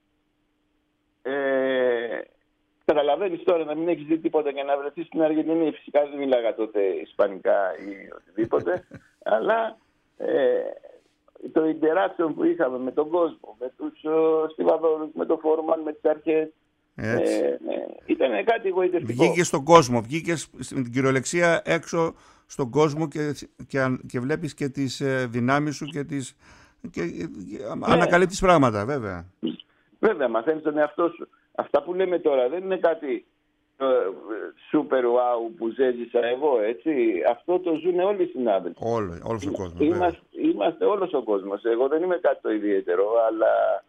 καταλαβαίνεις τώρα να μην έχεις δει τίποτα και να βρεθείς στην Αργεντινή. Φυσικά δεν μιλάγα τότε ισπανικά ή οτιδήποτε, αλλά το interaction που είχαμε με τον κόσμο, με τους στιβαδόρους, με το φόρμαν, με τις αρχές, ήταν κάτι εγωιτευτικό. Βγήκες στον κόσμο, βγήκες στην κυριολεξία έξω στον κόσμο και βλέπεις και τις δυνάμεις σου και ανακαλύπτεις πράγματα, βέβαια. Βέβαια, μαθαίνεις τον εαυτό σου. Αυτά που λέμε τώρα δεν είναι κάτι super wow που ζέζησα εγώ, έτσι. Αυτό το ζουν όλοι οι συνάδελφοι. Όλος ο κόσμος. Είμαστε όλος ο κόσμος. Εγώ δεν είμαι κάτι το ιδιαίτερο, αλλά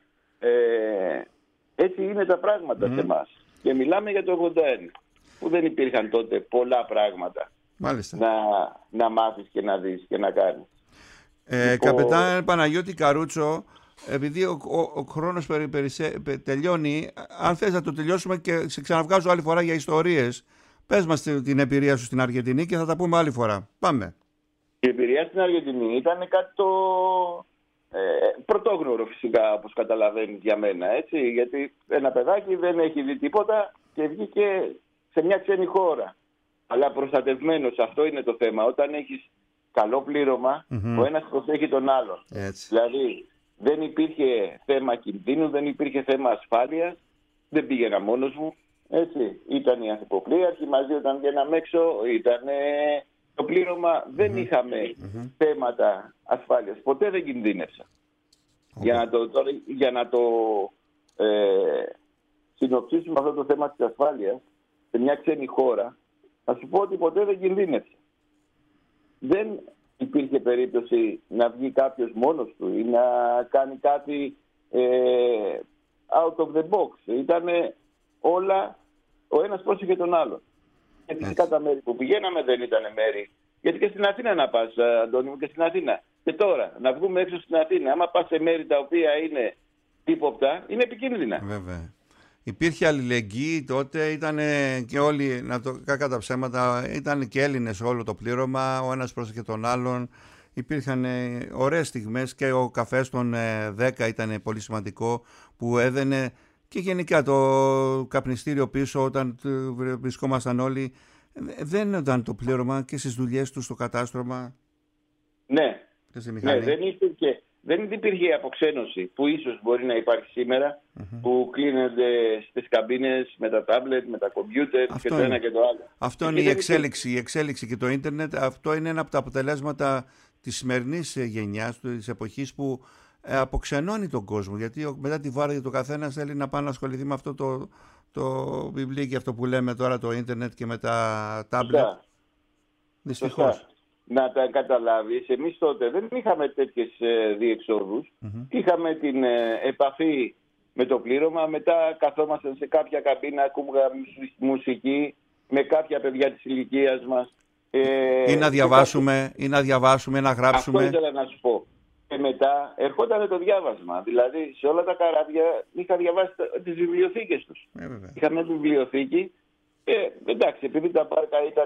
έτσι είναι τα πράγματα σε εμάς. Και μιλάμε για το 81, που δεν υπήρχαν τότε πολλά πράγματα. Μάλιστα. Να μάθεις και να δεις και να κάνεις. Καπετάν Παναγιώτη Καρούτσο, επειδή ο χρόνος τελειώνει, αν θες να το τελειώσουμε και σε ξαναβγάζω άλλη φορά για ιστορίες, πες μας την εμπειρία σου στην Αργεντινή και θα τα πούμε άλλη φορά. Πάμε. Η εμπειρία στην Αργεντινή ήταν κάτι το πρωτόγνωρο φυσικά, όπως καταλαβαίνεις, για μένα, έτσι, γιατί ένα παιδάκι δεν έχει δει τίποτα και βγήκε σε μια ξένη χώρα, αλλά προστατευμένος. Αυτό είναι το θέμα. Όταν έχεις καλό πλήρωμα, ο ένας προσέχει τον άλλον. Έτσι. Δηλαδή δεν υπήρχε θέμα κινδύνου, δεν υπήρχε θέμα ασφάλειας, δεν πήγαινα μόνος μου, έτσι. Ήταν οι ανθυποπλοίαρχοι μαζί όταν βγαίναμε έξω, ήταν το πλήρωμα, δεν είχαμε θέματα ασφάλειας. Ποτέ δεν κινδύνευσα. Για να το συνοψίσουμε αυτό το θέμα της ασφάλειας σε μια ξένη χώρα, θα σου πω ότι ποτέ δεν κινδύνευσα. Δεν υπήρχε περίπτωση να βγει κάποιος μόνος του ή να κάνει κάτι out of the box. Ήτανε όλα, ο ένας πρόσεχε τον άλλον. Και φυσικά τα μέρη που πηγαίναμε δεν ήταν μέρη. Γιατί και στην Αθήνα να πας, Αντώνη μου, και στην Αθήνα. Και τώρα, να βγούμε έξω στην Αθήνα, άμα πας σε μέρη τα οποία είναι ύποπτα, είναι επικίνδυνα. Βέβαια. Υπήρχε αλληλεγγύη τότε, ήταν και όλοι, κακά τα ψέματα, ήταν και Έλληνες όλο το πλήρωμα, ο ένας πρόσεχε τον άλλον. Υπήρχαν ωραίες στιγμές και ο καφές των 10 ήταν πολύ σημαντικό που έδαινε και γενικά το καπνιστήριο πίσω όταν βρισκόμασταν όλοι. Δεν ήταν το πλήρωμα και στις δουλειές του στο κατάστρωμα. Ναι, δεν υπήρχε η αποξένωση που ίσως μπορεί να υπάρχει σήμερα, που κλείνονται στις καμπίνες με τα τάμπλετ, με τα κομπιούτερ και το ένα και το άλλο. Αυτό είναι η εξέλιξη και το ίντερνετ. Αυτό είναι ένα από τα αποτελέσματα της σημερινής γενιάς, της εποχής που αποξενώνει τον κόσμο. Γιατί μετά τη βάρδια το καθένας θέλει να πάει να ασχοληθεί με αυτό το βιβλίο, αυτό που λέμε τώρα, το ίντερνετ και με τα τάμπλετ. Δυστυχώς. Να τα καταλάβεις, εμείς τότε δεν είχαμε τέτοιες διεξόδους. Είχαμε την επαφή με το πλήρωμα, μετά καθόμασταν σε κάποια καμπίνα, ακούγαμε μουσική με κάποια παιδιά της ηλικίας μας. Ή να διαβάσουμε, να γράψουμε. Αυτό ήθελα να σου πω. Και μετά ερχόταν το διάβασμα. Δηλαδή σε όλα τα καράβια είχα διαβάσει τις βιβλιοθήκες τους. Είχαμε βιβλιοθήκη και εντάξει, επειδή τα πάρκα ήταν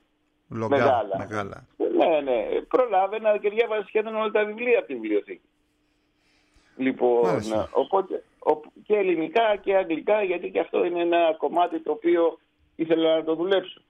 μεγάλα. Ναι, προλάβαινα και διάβαζα σχεδόν όλα τα βιβλία από τη βιβλιοθήκη. Λοιπόν, οπότε και ελληνικά και αγγλικά, γιατί και αυτό είναι ένα κομμάτι το οποίο ήθελα να το δουλέψω.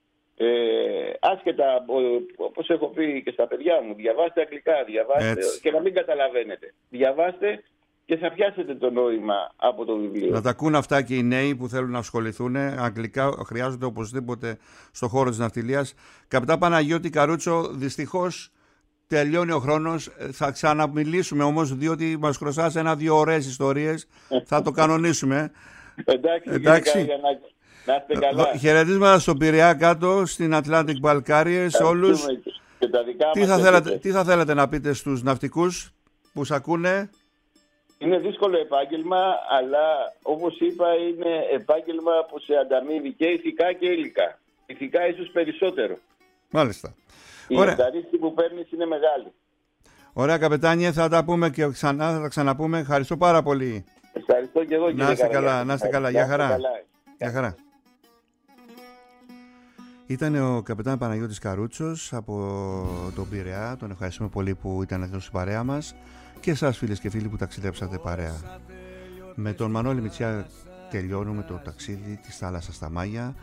Άσχετα, όπως έχω πει και στα παιδιά μου, διαβάστε αγγλικά, διαβάστε και να μην καταλαβαίνετε. Διαβάστε και θα πιάσετε το νόημα από το βιβλίο. Να τα ακούν αυτά και οι νέοι που θέλουν να ασχοληθούν. Αγγλικά χρειάζονται οπωσδήποτε στον χώρο της ναυτιλίας. Καπετάν Παναγιώτη Καρούτσο, δυστυχώς τελειώνει ο χρόνος. Θα ξαναμιλήσουμε όμως, διότι μας χρωστάς 1-2 ωραίες ιστορίες. Θα το κανονίσουμε. Εντάξει. Να είστε καλά. Χαιρετίσματα στον Πειραιά κάτω, στην Atlantic Balkariers, όλους. Τι θα θέλετε να πείτε στους ναυτικούς που σ' ακούνε? Είναι δύσκολο επάγγελμα, αλλά όπως είπα είναι επάγγελμα που σε ανταμείβει και ηθικά και υλικά. Ηθικά ίσως περισσότερο. Μάλιστα. Η ενταρρύθμιση που παίρνεις είναι μεγάλη. Ωραία καπετάνιε, θα τα πούμε και ξανά, θα τα ξαναπούμε. Ευχαριστώ πάρα πολύ. Ευχαριστώ και εγώ κύριε Καραγιάννη. Να είστε καλά. Γεια χαρά. Γεια χαρά. Ήταν ο καπετάν Παναγιώτης Καρούτσος από τον Πειραιά. Τον ευχαριστούμε πολύ που ήταν εδώ στην παρέα μας. Και εσάς φίλες και φίλοι που ταξιδέψατε παρέα. Με τον Μανώλη Μητσιά τελειώνουμε το ταξίδι της θάλασσας στα Μάγια.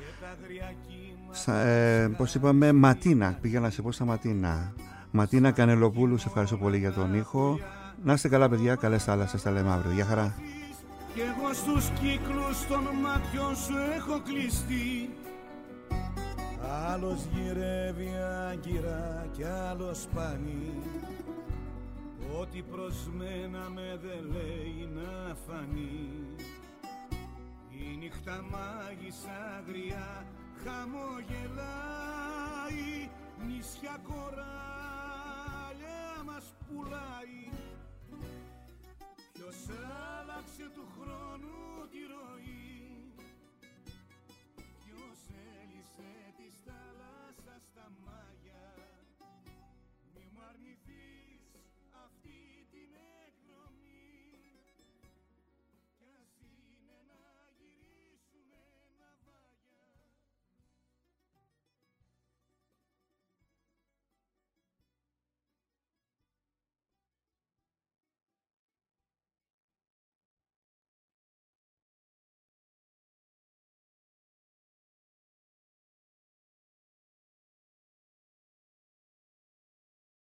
Πώς είπαμε, Ματίνα. Πήγα να σε πω στα Ματίνα. Ματίνα Κανελοπούλου, σε ευχαριστώ πολύ για τον ήχο. Να είστε καλά παιδιά, καλές θάλασσες, τα λέμε αύριο. Γεια χαρά. Κι εγώ στους κύκλους των μάτιων σου έχω κλειστεί. Άλλος γυρεύει άγκυρα κι άλλος σπάνι. Ό,τι προσμέναμε δεν λέει να φανεί. Η νύχτα μάγισσα αγριά χαμογελάει. Νησιά κοράλια μας πουλάει. Ποιος άλλαξε του χρόνου τη ροή. Ποιος έλυσε της θάλασσας τα μάγια. Μη μου αρνηθείς αυτή την